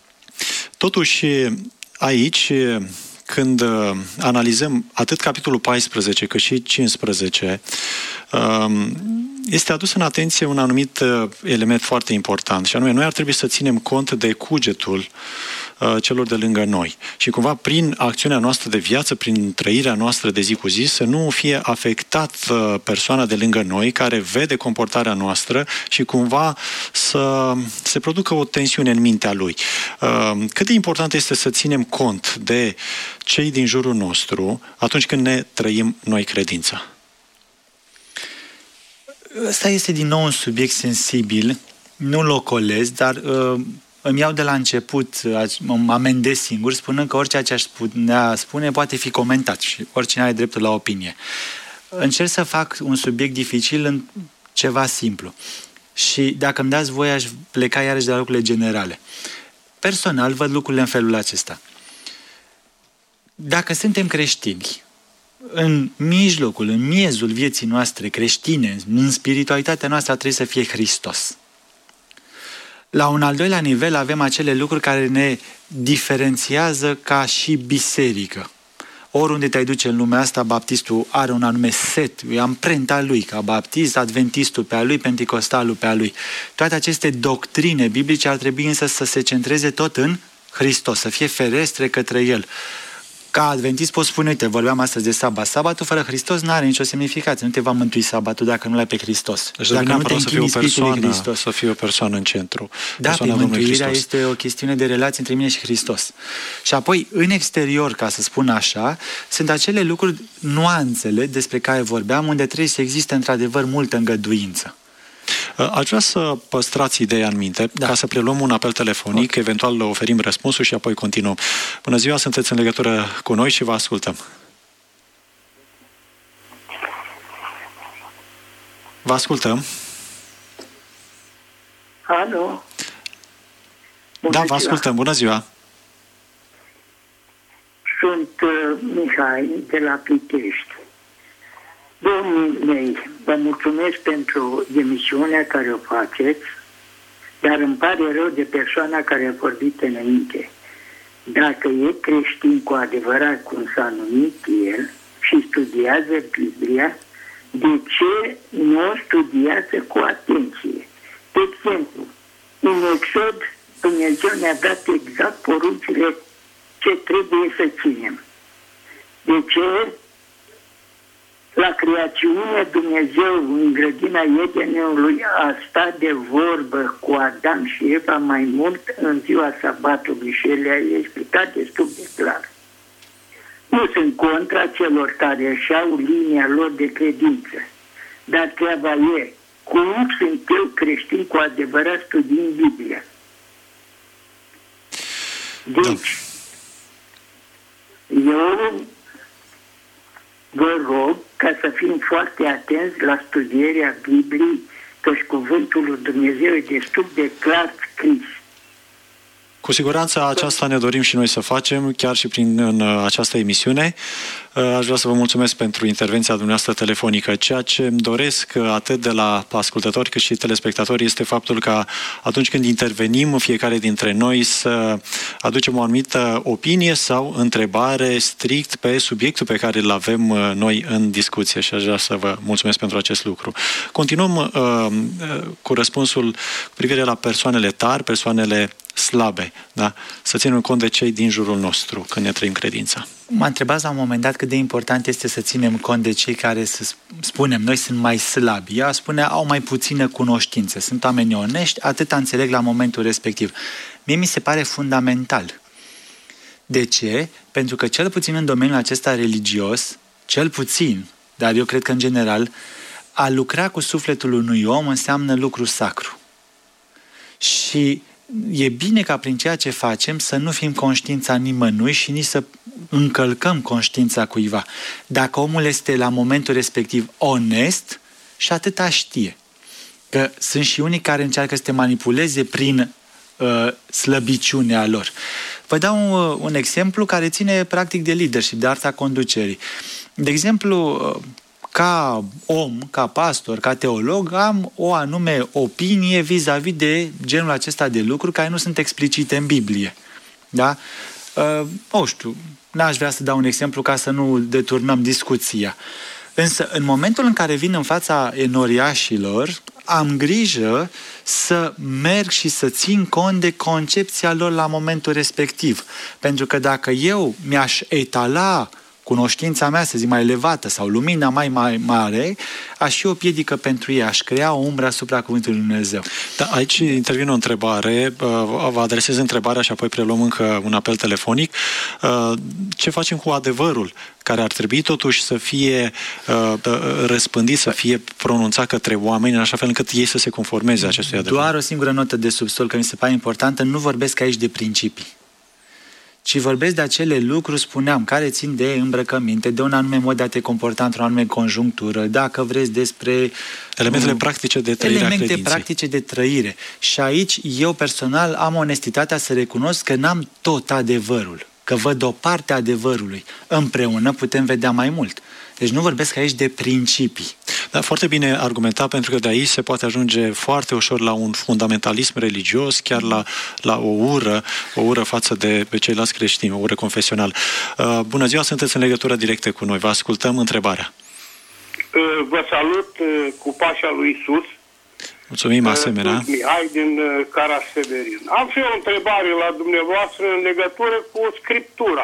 totuși, aici, când uh, analizăm atât capitolul paisprezece cât și cincisprezece, uh, este adus în atenție un anumit uh, element foarte important, și anume, noi ar trebui să ținem cont de cugetul uh, celor de lângă noi. Și cumva, prin acțiunea noastră de viață, prin trăirea noastră de zi cu zi, să nu fie afectat uh, persoana de lângă noi, care vede comportarea noastră și cumva să se producă o tensiune în mintea lui. Uh, cât de important este să ținem cont de cei din jurul nostru atunci când ne trăim noi credința? Ăsta este din nou un subiect sensibil, nu locolez, dar uh, îmi iau de la început, mă amendez singur, spunând că orice ce aș putea spune poate fi comentat și oricine are dreptul la opinie. Încerc să fac un subiect dificil în ceva simplu. Și dacă îmi dați voie, aș pleca iarăși de la lucrurile generale. Personal, văd lucrurile în felul acesta. Dacă suntem creștini, în mijlocul, în miezul vieții noastre creștine, în spiritualitatea noastră trebuie să fie Hristos. La un al doilea nivel avem acele lucruri care ne diferențiază ca și biserică. Oriunde te-ai duce în lumea asta, baptistul are un anume set, e amprenta lui, ca baptist, adventistul pe a lui, penticostalul pe a lui. Toate aceste doctrine biblice ar trebui însă să se centreze tot în Hristos, să fie ferestre către El. Ca adventist poți spune, uite, vorbeam astăzi de sabat. Sabatul fără Hristos nu are nicio semnificație. Nu te va mântui sabatul dacă nu l-ai pe Hristos. Deci dacă nu te să fie o persoană, Hristos. să fie o persoană în centru. Da, pe mântuirea este o chestiune de relație între mine și Hristos. Și apoi, în exterior, ca să spun așa, sunt acele lucruri, nuanțele despre care vorbeam, unde trebuie să existe într-adevăr multă îngăduință. Aș vrea să păstrați ideea în minte, da, ca să preluăm un apel telefonic, okay. Eventual oferim răspunsul și apoi continuăm. Bună ziua, sunteți în legătură cu noi și vă ascultăm. Vă ascultăm. Alo. Bună da, ziua. Vă ascultăm. Bună ziua. Sunt uh, Mihai de la Pitești. Domnii mei, vă mulțumesc pentru emisiunea care o faceți, dar îmi pare rău de persoana care a vorbit înainte. Dacă e creștin cu adevărat, cum s-a numit el, și studiază Biblia, de ce nu o studiază cu atenție? De exemplu, în Exod, Dumnezeu ne-a dat exact poruncile ce trebuie să ținem. De ce? La creațiune, Dumnezeu, în grădina Edenului, a stat de vorbă cu Adam și Eva mai mult în ziua sabatului și le-a explicat destul de clar. Nu sunt contra celor care își au linia lor de credință, dar treaba e, cum sunt eu creștin cu adevărat studiind Biblia? Deci, da. eu vă rog ca să fim foarte atenți la studierea Bibliei, căci cuvântul lui Dumnezeu e destul de clar scris. Cu siguranță aceasta ne dorim și noi să facem, chiar și prin în această emisiune. Aș vrea să vă mulțumesc pentru intervenția dumneavoastră telefonică. Ceea ce îmi doresc atât de la ascultători cât și telespectatori este faptul că atunci când intervenim, fiecare dintre noi să aducem o anumită opinie sau întrebare strict pe subiectul pe care îl avem noi în discuție și aș vrea să vă mulțumesc pentru acest lucru. Continuăm uh, cu răspunsul cu privire la persoanele tari, persoanele slabe, da? Să ținem cont de cei din jurul nostru când ne trăim credința. M-a întrebat la un moment dat cât de important este să ținem cont de cei care, să spunem, noi sunt mai slabi. Ea spune, au mai puțină cunoștință, sunt oameni onești, atâta înțeleg la momentul respectiv. Mie mi se pare fundamental. De ce? Pentru că cel puțin în domeniul acesta religios, cel puțin, dar eu cred că în general, a lucra cu sufletul unui om înseamnă lucru sacru. Și e bine ca prin ceea ce facem să nu fim conștiința nimănui și nici să încălcăm conștiința cuiva. Dacă omul este la momentul respectiv onest și atâta știe. Că sunt și unii care încearcă să te manipuleze prin uh, slăbiciunea lor. Vă dau un, un exemplu care ține practic de leadership, de arta conducerii. De exemplu, uh, ca om, ca pastor, ca teolog, am o anume opinie vis-a-vis de genul acesta de lucruri care nu sunt explicite în Biblie. Da? Uh, nu știu, n-aș vrea să dau un exemplu ca să nu deturnăm discuția. Însă, în momentul în care vin în fața enoriașilor, am grijă să merg și să țin cont de concepția lor la momentul respectiv. Pentru că dacă eu mi-aș etala cunoștința mea, să zic, mai elevată sau lumina mai, mai mare, aș fi o piedică pentru ei, aș crea o umbră asupra cuvântului Lui Dumnezeu. Da, aici intervine o întrebare, vă adresez întrebarea și apoi preluăm încă un apel telefonic. Ce facem cu adevărul care ar trebui totuși să fie răspândit, să fie pronunțat către oameni în așa fel încât ei să se conformeze acestui adevăr? Doar o singură notă de subsol, că mi se pare importantă, nu vorbesc aici de principii, ci vorbesc de acele lucruri, spuneam, care țin de îmbrăcăminte, de un anume mod de a te comporta într-o anume conjunctură, dacă vreți despre elementele um, practice de trăire elemente a credinței. practice de trăire. Și aici eu personal am onestitatea să recunosc că n-am tot adevărul, că văd o parte a adevărului. Împreună putem vedea mai mult. Deci nu vorbesc aici de principii. Da, foarte bine argumentat, pentru că de aici se poate ajunge foarte ușor la un fundamentalism religios, chiar la, la o ură, o ură față de pe ceilalți creștini, o ură confesională. Uh, bună ziua, sunteți în legătură directă cu noi. Vă ascultăm întrebarea. Uh, vă salut uh, cu pașa lui Iisus. Mulțumim, asemenea. Uh, Mihai din uh, Caraș-Severin. Am și o întrebare la dumneavoastră în legătură cu Scriptura.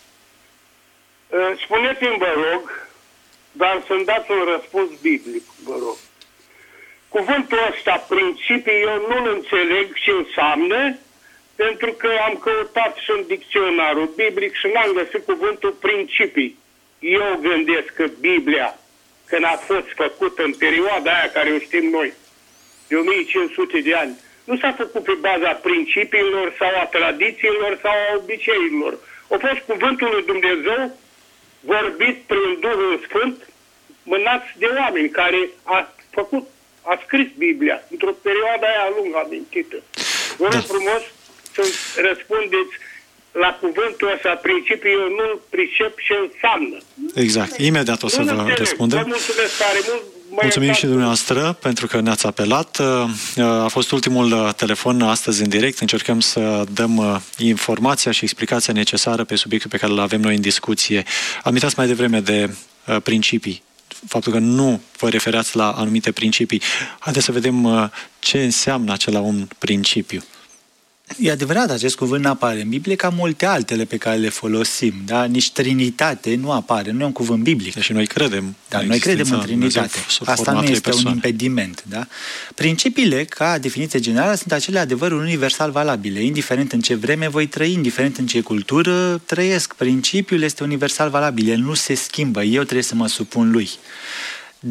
Uh, spuneți-mi, vă rog, dar să-mi dați un răspuns biblic, vă rog. Cuvântul ăsta, principii, eu nu-l înțeleg ce înseamnă, pentru că am căutat și în dicționarul biblic și n-am găsit cuvântul principii. Eu gândesc că Biblia, când a fost făcută în perioada aia care o știm noi, de o mie cinci sute de ani, nu s-a făcut pe baza principiilor sau a tradițiilor sau a obiceiilor. A fost cuvântul lui Dumnezeu vorbit prin Duhul Sfânt, mânați de oameni care a făcut, a scris Biblia într-o perioadă aia lungă amintită. Vă rog da. frumos să răspundeți la cuvântul ăsta, principiul, eu nu-l pricep ce înseamnă. Exact. Imediat o să nu vă răspundem. Vă mulțumesc tare mult. Mulțumim și dumneavoastră pentru că ne-ați apelat. A fost ultimul telefon astăzi în direct. Încercăm să dăm informația și explicația necesară pe subiectul pe care îl avem noi în discuție. Amintați mai devreme de principii. Faptul că nu vă referați la anumite principii. Haideți să vedem ce înseamnă acela un principiu. E adevărat, acest cuvânt nu apare în Biblie ca multe altele pe care le folosim, da? Nici Trinitate nu apare, nu e un cuvânt biblic. Și noi credem. Dar noi credem în Trinitate. Asta nu este un impediment, da? Principiile, ca definiție generală, sunt acele adevăruri universal valabile, indiferent în ce vreme voi trăi, indiferent în ce cultură trăiesc. Principiul este universal valabil, el nu se schimbă, eu trebuie să mă supun lui. Dar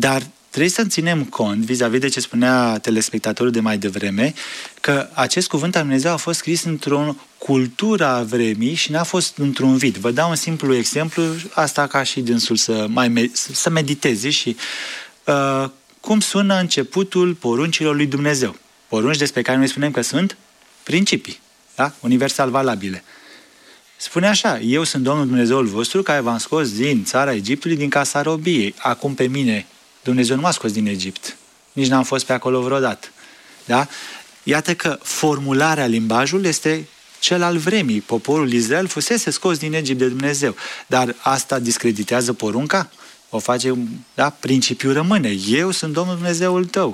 trebuie să ținem cont, vis-a-vis de ce spunea telespectatorul de mai devreme, că acest cuvânt al Dumnezeu a fost scris într-o cultură a vremii și n-a fost într-un vid. Vă dau un simplu exemplu, asta ca și dânsul să, mai, să mediteze și uh, cum sună începutul poruncilor lui Dumnezeu. Porunci despre care noi spunem că sunt principii, da? Universal valabile. Spune așa, eu sunt Domnul Dumnezeul vostru care v-am scos din țara Egiptului, din casa robiei. Acum pe mine Dumnezeu nu m-a scos din Egipt. Nici n-am fost pe acolo vreodată. Da? Iată că formularea limbajului este cel al vremii. Poporul Israel fusese scos din Egipt de Dumnezeu. Dar asta discreditează porunca? O face, da? Principiul rămâne. Eu sunt Domnul Dumnezeul tău.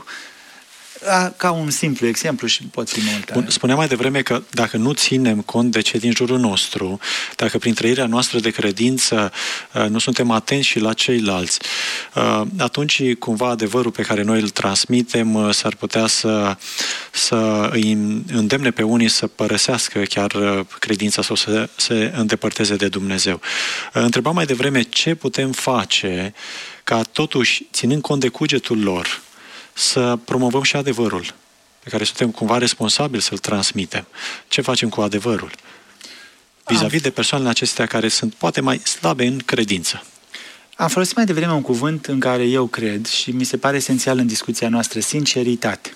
Ca un simplu exemplu și pot fi multe. Spuneam mai devreme că dacă nu ținem cont de ce din jurul nostru, dacă prin trăirea noastră de credință nu suntem atenți și la ceilalți, atunci cumva adevărul pe care noi îl transmitem s-ar putea să, să îi îndemne pe unii să părăsească chiar credința sau să se îndepărteze de Dumnezeu. Întrebam mai devreme ce putem face ca totuși, ținând cont de cugetul lor, să promovăm și adevărul, pe care suntem cumva responsabili să-l transmitem. Ce facem cu adevărul? Vis-a-vis de persoanele acestea care sunt poate mai slabe în credință. Am folosit mai devreme un cuvânt în care eu cred și mi se pare esențial în discuția noastră, sinceritate.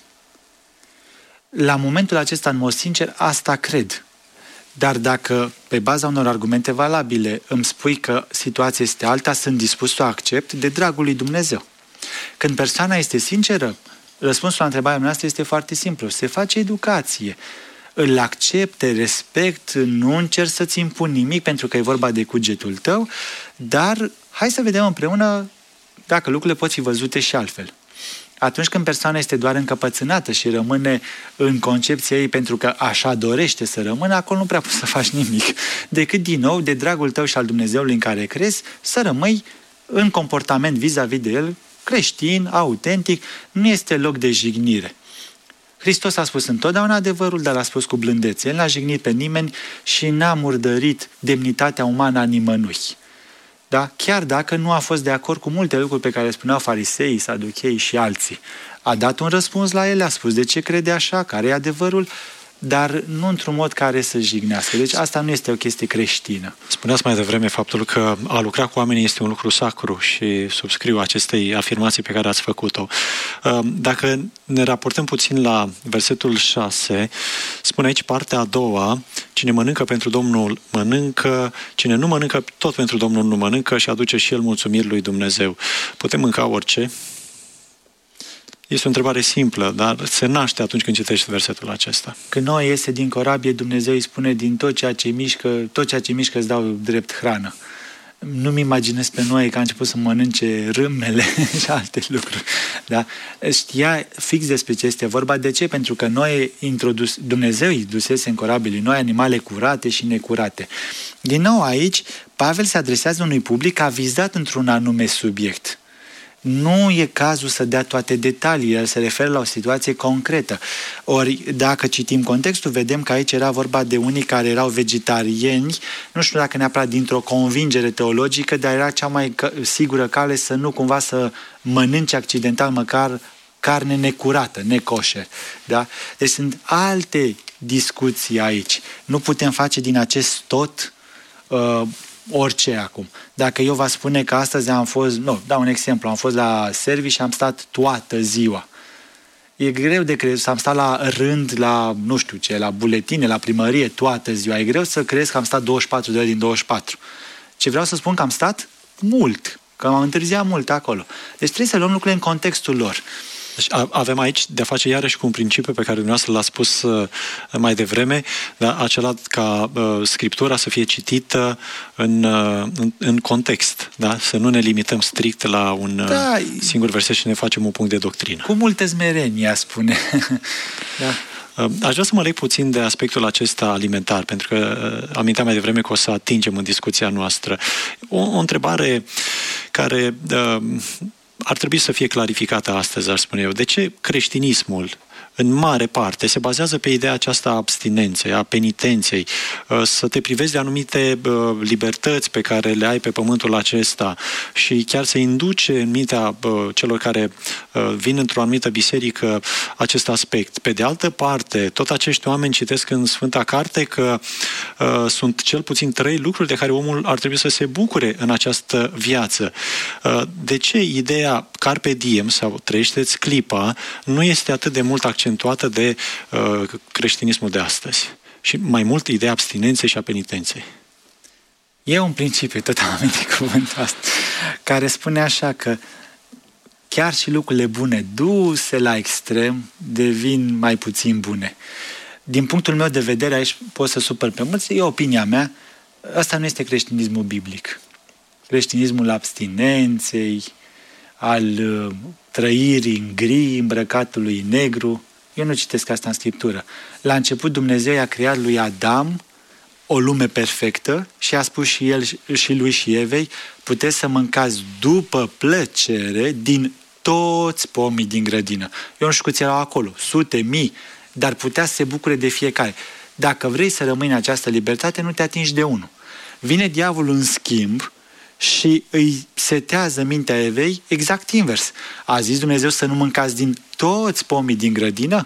La momentul acesta, în mod sincer, asta cred. Dar dacă, pe baza unor argumente valabile, îmi spui că situația este alta, sunt dispus să o accept de dragul lui Dumnezeu. Când persoana este sinceră, răspunsul la întrebarea noastră este foarte simplu. Se face educație. Îl accept, te respect, nu încerc să-ți impun nimic pentru că e vorba de cugetul tău, dar hai să vedem împreună dacă lucrurile pot fi văzute și altfel. Atunci când persoana este doar încăpățânată și rămâne în concepția ei pentru că așa dorește să rămână, acolo nu prea poți să faci nimic. Decât din nou, de dragul tău și al Dumnezeului în care crezi, să rămâi în comportament vis-a-vis de el, creștin, autentic, nu este loc de jignire. Hristos a spus întotdeauna adevărul, dar a spus cu blândețe. El n-a jignit pe nimeni și n-a murdărit demnitatea umană a nimănui. Da? Chiar dacă nu a fost de acord cu multe lucruri pe care le spuneau fariseii, saducheii și alții. A dat un răspuns la ele, a spus de ce crede așa, care e adevărul, dar nu într-un mod care să jignească. Deci asta nu este o chestie creștină. Spuneați mai devreme faptul că a lucra cu oamenii este un lucru sacru și subscriu acestei afirmații pe care ați făcut-o. Dacă ne raportăm puțin la versetul șase, spune aici partea a doua, cine mănâncă pentru Domnul mănâncă, cine nu mănâncă tot pentru Domnul nu mănâncă și aduce și el mulțumiri lui Dumnezeu. Putem mânca orice? Este o întrebare simplă, dar se naște atunci când citești versetul acesta. Când Noe iese din corabie, Dumnezeu îi spune din tot ceea ce mișcă, tot ceea ce mișcă îți dau drept hrană. Nu-mi imaginez pe Noe că a început să mănânce râmele și alte lucruri. Da? Știa fix despre ce este vorba. De ce? Pentru că Noe introdus, Dumnezeu îi dusese în corabile noi animale curate și necurate. Din nou aici, Pavel se adresează unui public avizat într-un anume subiect. Nu e cazul să dea toate detaliile, el se referă la o situație concretă. Ori, dacă citim contextul, vedem că aici era vorba de unii care erau vegetariani, nu știu dacă neapărat dintr-o convingere teologică, dar era cea mai sigură cale să nu cumva să mănânce accidental măcar carne necurată, necoșer. Da? Deci sunt alte discuții aici. Nu putem face din acest tot uh, orice acum. Dacă eu vă spune că astăzi am fost, nu, dau un exemplu, am fost la serviciu și am stat toată ziua. E greu de crezut, am stat la rând, la, nu știu ce, la buletine, la primărie toată ziua. E greu să crezi că am stat douăzeci și patru de ore din douăzeci și patru. Ce vreau să spun că am stat mult, că m-am întârziat mult acolo. Deci trebuie să luăm lucrurile în contextul lor. Deci avem aici de-a face iarăși cu un principiu pe care dumneavoastră l-a spus uh, mai devreme, da? Acela ca uh, Scriptura să fie citită în, uh, în, în context, da? Să nu ne limităm strict la un uh, da, singur verset și ne facem un punct de doctrină. Cu multă smerenie, spune. Da. Aș vrea să mă leg puțin de aspectul acesta alimentar, pentru că aminteam mai devreme că o să atingem în discuția noastră. O, o întrebare care uh, ar trebui să fie clarificată astăzi, aș spune eu. De ce creștinismul în mare parte, se bazează pe ideea aceasta a abstinenței, a penitenței, să te privezi de anumite libertăți pe care le ai pe pământul acesta și chiar să induce în mintea celor care vin într-o anumită biserică acest aspect. Pe de altă parte, tot acești oameni citesc în Sfânta Carte că uh, sunt cel puțin trei lucruri de care omul ar trebui să se bucure în această viață. Uh, de ce ideea carpe diem sau trăiește-ți clipa nu este atât de mult accentuată de uh, creștinismul de astăzi? Și mai mult ideea abstinenței și a penitenței. E un principiu, tot am amintit cuvântul ăsta, care spune așa că chiar și lucrurile bune duse la extrem devin mai puțin bune. Din punctul meu de vedere, aici pot să supăr pe mulți, e opinia mea, ăsta nu este creștinismul biblic. Creștinismul abstinenței, al uh, trăirii în gri, îmbrăcatului negru. Eu nu citesc asta în Scriptură. La început Dumnezeu i-a creat lui Adam o lume perfectă și a spus și el și lui și Evei, puteți să mâncați după plăcere din toți pomii din grădină. Eu nu știu câți erau acolo, sute, mii, dar putea să se bucure de fiecare. Dacă vrei să rămâi în această libertate, nu te atingi de unul. Vine diavolul în schimb și îi setează mintea Evei exact invers. A zis Dumnezeu să nu mâncați din toți pomii din grădină?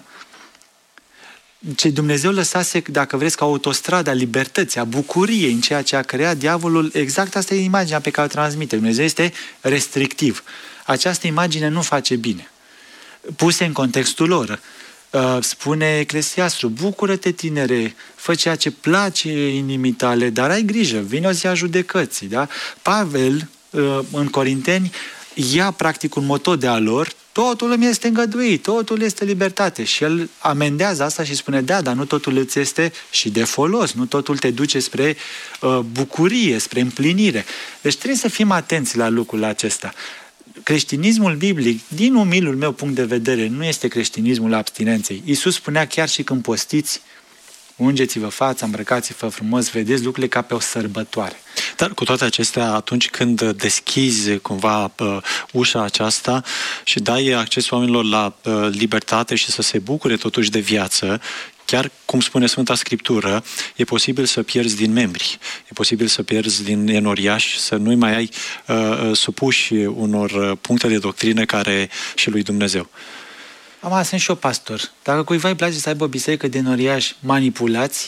Ce Dumnezeu lăsase, dacă vreți, ca autostrada libertății, a bucuriei în ceea ce a creat diavolul, exact asta e imaginea pe care o transmite. Dumnezeu este restrictiv. Această imagine nu face bine. Puse în contextul lor, spune Eclesiastru, bucură-te, tinere, fă ceea ce place inimii tale, dar ai grijă, vine o zi a judecății. Da? Pavel, în Corinteni, ia practic un moto de a lor, totul îmi este îngăduit, totul este libertate. Și el amendează asta și spune, da, dar nu totul îți este și de folos, nu totul te duce spre uh, bucurie, spre împlinire. Deci trebuie să fim atenți la lucrul acesta. Creștinismul biblic, din umilul meu punct de vedere, nu este creștinismul abstinenței. Iisus spunea chiar și când postiți, ungeți-vă fața, îmbrăcați-vă frumos, vedeți lucrurile ca pe o sărbătoare. Dar cu toate acestea, atunci când deschizi cumva uh, ușa aceasta și dai acces oamenilor la uh, libertate și să se bucure totuși de viață, chiar cum spune Sfânta Scriptură, e posibil să pierzi din membri, e posibil să pierzi din enoriași, să nu mai ai uh, supuși unor puncte de doctrină care și lui Dumnezeu. Am sunt și eu pastor. Dacă cuiva îi place să aibă o biserică de enoriași manipulați,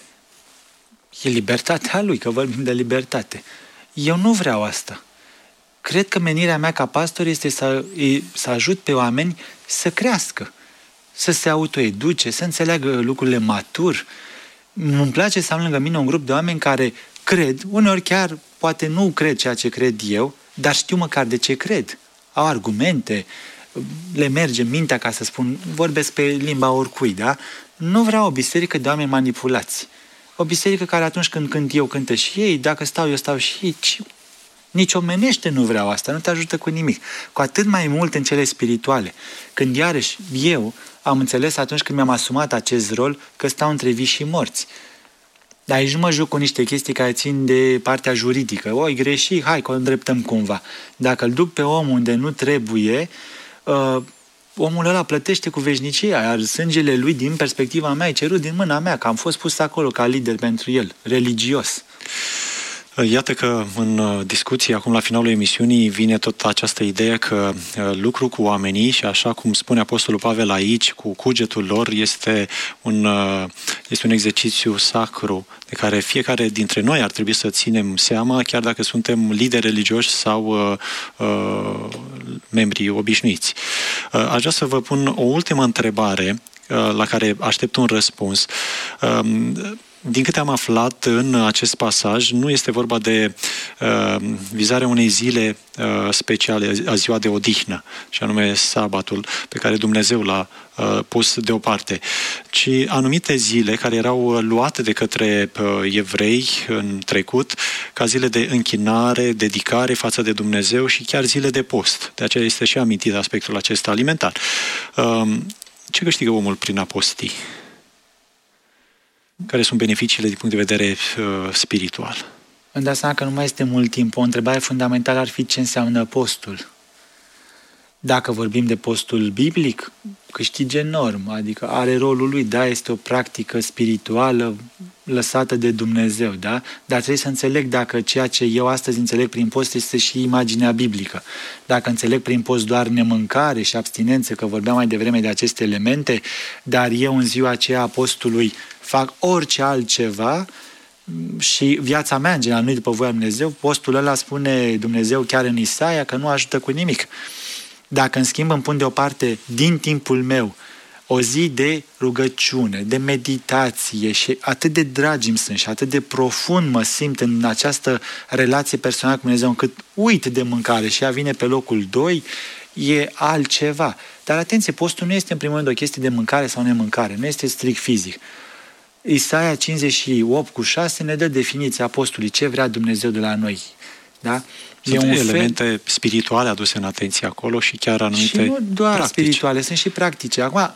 e libertatea lui, că vorbim de libertate. Eu nu vreau asta. Cred că menirea mea ca pastor este să, să ajut pe oameni să crească, să se autoeduce, să înțeleagă lucrurile matur. Îmi place să am lângă mine un grup de oameni care cred, uneori chiar poate nu cred ceea ce cred eu, dar știu măcar de ce cred. Au argumente, le merge mintea, ca să spun, vorbesc pe limba oricui, da? Nu vreau o biserică de oameni manipulați. O biserică care atunci când cânt eu, cântă și ei, dacă stau eu, stau și ei. Nici omenește nu vreau asta, nu te ajută cu nimic. Cu atât mai mult în cele spirituale. Când iarăși eu am înțeles atunci când mi-am asumat acest rol că stau între vii și morți. Dar aici nu mă joc cu niște chestii care țin de partea juridică. Oi, greși, hai că o îndreptăm cumva. Dacă îl duc pe om unde nu trebuie, uh, omul ăla plătește cu veșnicia, iar sângele lui, din perspectiva mea, e cerut din mâna mea, că am fost pus acolo ca lider pentru el, religios. Iată că în discuție, acum la finalul emisiunii, vine tot această idee că lucru cu oamenii și așa cum spune Apostolul Pavel aici, cu cugetul lor, este un, este un exercițiu sacru de care fiecare dintre noi ar trebui să ținem seama, chiar dacă suntem lideri religioși sau uh, uh, membri obișnuiți. Uh, aș vrea să vă pun o ultimă întrebare uh, la care aștept un răspuns. Uh, Din câte am aflat în acest pasaj, nu este vorba de uh, vizarea unei zile uh, speciale, a ziua de odihnă, și anume sabatul, pe care Dumnezeu l-a uh, pus deoparte, ci anumite zile care erau luate de către uh, evrei în trecut ca zile de închinare, dedicare față de Dumnezeu și chiar zile de post. De aceea este și amintit aspectul acesta alimentar. Uh, ce câștigă omul prin a posti? Care sunt beneficiile din punct de vedere uh, spiritual? Îmi dau seama că nu mai este mult timp. O întrebare fundamentală ar fi ce înseamnă postul. Dacă vorbim de postul biblic, câștige enorm, adică are rolul lui, da, este o practică spirituală lăsată de Dumnezeu, da? Dar trebuie să înțeleg dacă ceea ce eu astăzi înțeleg prin post este și imaginea biblică. Dacă înțeleg prin post doar nemâncare și abstinență, că vorbeam mai devreme de aceste elemente, dar eu în ziua aceea a postului fac orice altceva și viața mea în general nu-i după voia Dumnezeu, postul ăla spune Dumnezeu chiar în Isaia că nu ajută cu nimic. Dacă în schimb îmi pun deoparte din timpul meu o zi de rugăciune, de meditație și atât de dragi îmi sunt și atât de profund mă simt în această relație personală cu Dumnezeu încât uit de mâncare și ea vine pe locul doi, e altceva. Dar atenție, postul nu este în primul rând o chestie de mâncare sau nemâncare, nu este strict fizic. Isaia cincizeci și opt cu șase ne dă definiția postului, ce vrea Dumnezeu de la noi. Da? Sunt e un elemente fel... spirituale aduse în atenție acolo și chiar anumite și nu doar practici. Spirituale, sunt și practice. Acum,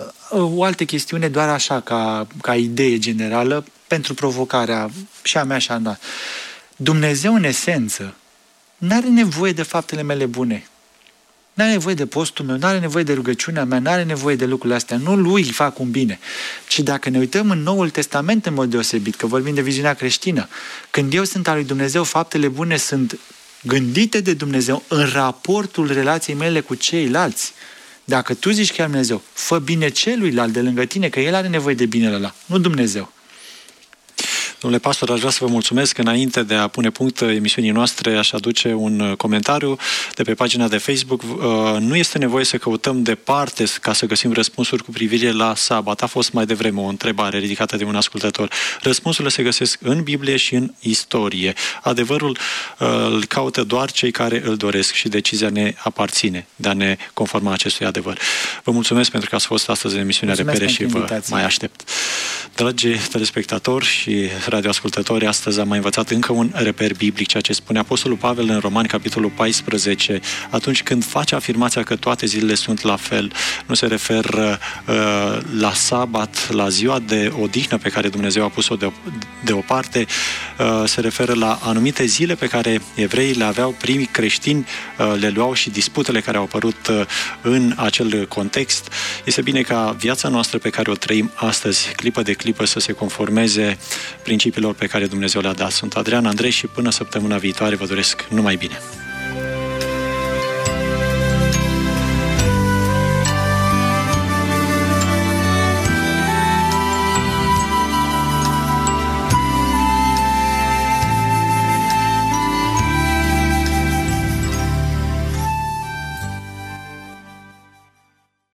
o altă chestiune, doar așa, ca, ca idee generală, pentru provocarea și a mea și a mea. Dumnezeu, în esență, n-are nevoie de faptele mele bune. N-are nevoie de postul meu, n-are nevoie de rugăciunea mea, n-are nevoie de lucrurile astea. Nu lui îi fac un bine. Ci dacă ne uităm în Noul Testament în mod deosebit, că vorbim de viziunea creștină, când eu sunt al lui Dumnezeu, faptele bune sunt gândite de Dumnezeu în raportul relației mele cu ceilalți. Dacă tu zici chiar Dumnezeu, fă bine celuilalt de lângă tine, că el are nevoie de binele ăla, nu Dumnezeu. Domnule pastor, aș vrea să vă mulțumesc. Înainte de a pune punct emisiunii noastre, aș aduce un comentariu de pe pagina de Facebook. Nu este nevoie să căutăm departe ca să găsim răspunsuri cu privire la sabat. A fost mai devreme o întrebare ridicată de un ascultător. Răspunsurile se găsesc în Biblie și în istorie. Adevărul îl caută doar cei care îl doresc și decizia ne aparține de a ne conforma acestui adevăr. Vă mulțumesc pentru că ați fost astăzi în emisiunea Repere și vă invitație. Mai aștept. Dragi telespectatori și radioascultători, astăzi am mai învățat încă un reper biblic, ceea ce spune Apostolul Pavel în Romani, capitolul paisprezece. Atunci când face afirmația că toate zilele sunt la fel, nu se referă uh, la sabat, la ziua de odihnă pe care Dumnezeu a pus-o de, deoparte, uh, se referă la anumite zile pe care evreii le aveau, primii creștini uh, le luau și disputele care au apărut uh, în acel context. Este bine ca viața noastră pe care o trăim astăzi, clipă de clipă, să se conformeze principiilor pe care Dumnezeu le-a dat. Sunt Adrian Andrei și până săptămâna viitoare vă doresc numai bine.